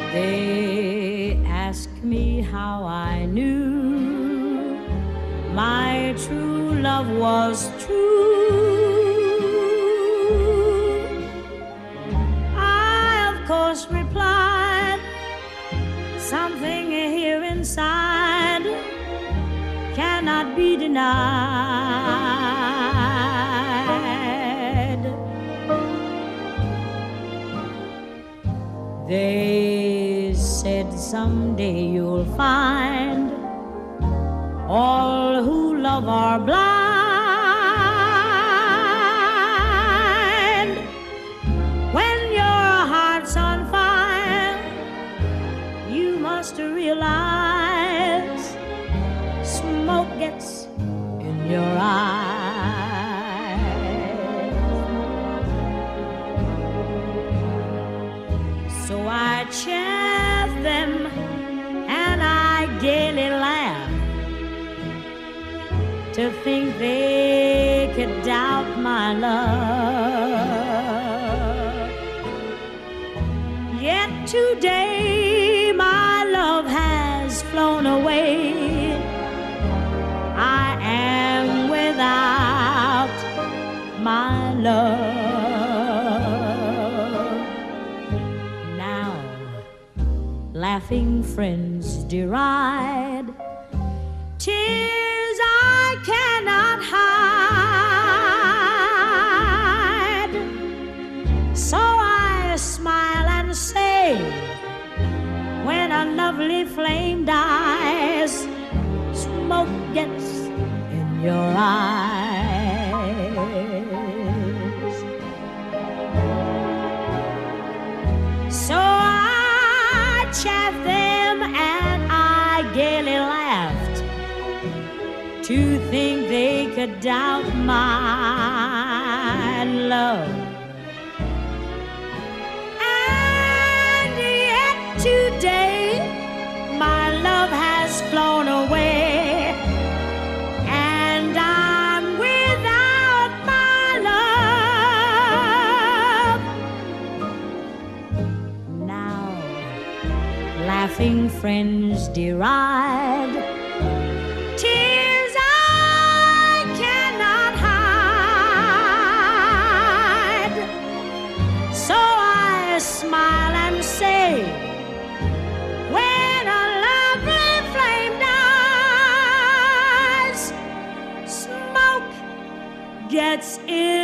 They ask me how I knew my true love was true. I, of course, replied, something here inside cannot be denied. They said someday you'll find all who love are blind. When your heart's on fire, you must realize smoke gets in your eyes. So I chaff them and I gaily laugh to think they could doubt my love. Yet today my love has flown away. I am without my love. Now laughing friends deride tears I cannot hide. So I smile and say, when a lovely flame dies, smoke gets in your eyes. So I chaff them and I gaily laughed to think they could doubt my love. And yet today my love has flown away, and I'm without my love. Now laughing friends deride tears I cannot hide. So I smile and say, when a lovely flame dies, smoke gets in